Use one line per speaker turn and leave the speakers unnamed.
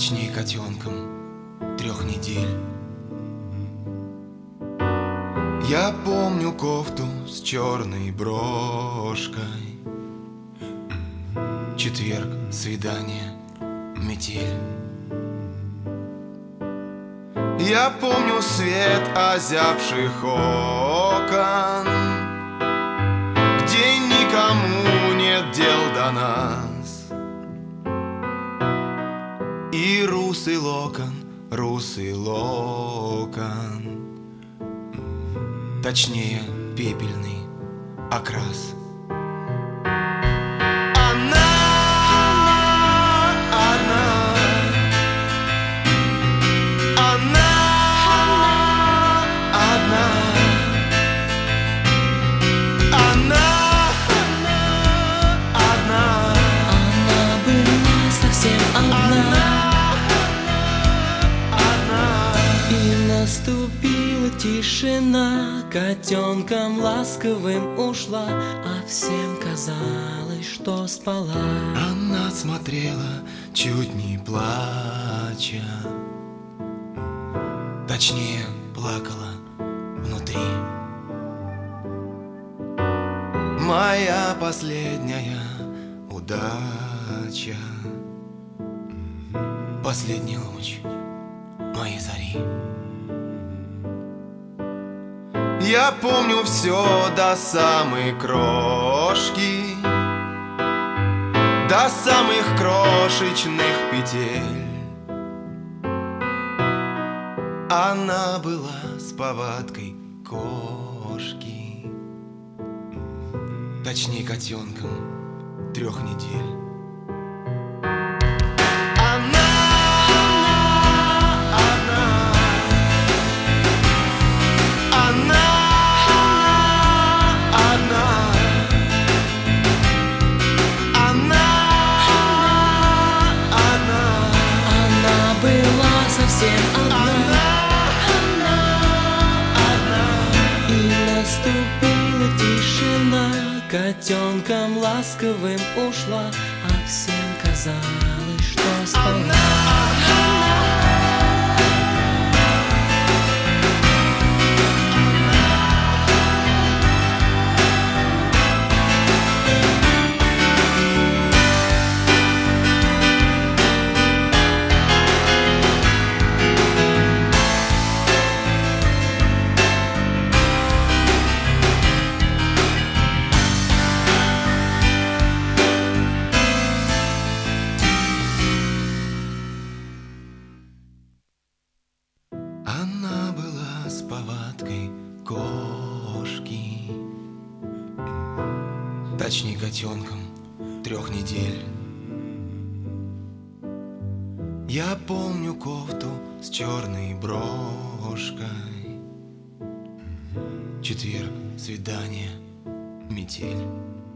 точнее котенком 3 недель. Я помню кофту с черной брошкой, четверг, свидание, метель. Я помню свет озябших окон, где никому нет дел до нас. И русый локон, точнее пепельный окрас.
Наступила тишина, котенком ласковым ушла, а всем казалось, что спала.
Она смотрела, чуть не плача, точнее плакала внутри. Моя последняя удача, последний луч моей зари. Я помню все до самой крошки, до самых крошечных петель. Она была с повадкой кошки, точнее котенком 3 недель.
Совсем одна, и наступила тишина, котенком ласковым ушла, а всем казалось, что спала.
Она была с повадкой кошки, точнее котенком 3 недель. Я помню кофту с черной брошкой, четверг, свидание, метель.